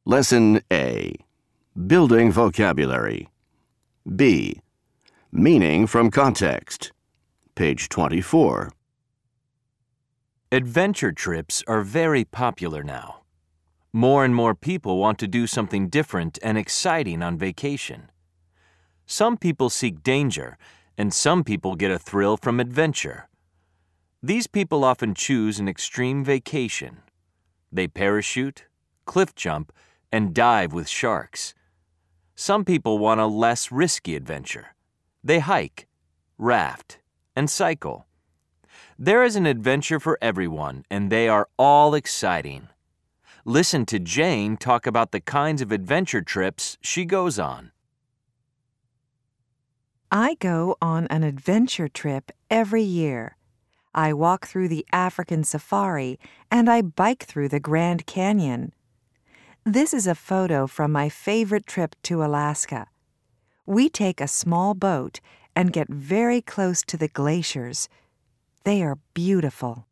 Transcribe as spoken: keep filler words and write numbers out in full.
Lesson A. Building vocabulary. B. Meaning from context. Page twenty-four. Adventure trips are very popular now. More and more people want to do something different and exciting on vacation. Some people seek danger, and some people get a thrill from adventure. These people often choose an extreme vacation. They parachute, cliff jump, and dive with sharks. Some people want a less risky adventure. They hike, raft, and cycle. There is an adventure for everyone, and they are all exciting. Listen to Jane talk about the kinds of adventure trips she goes on. I go on an adventure trip every year. I walk through the African safari and I bike through the Grand Canyon. This is a photo from my favorite trip to Alaska. We take a small boat and get very close to the glaciers. They are beautiful.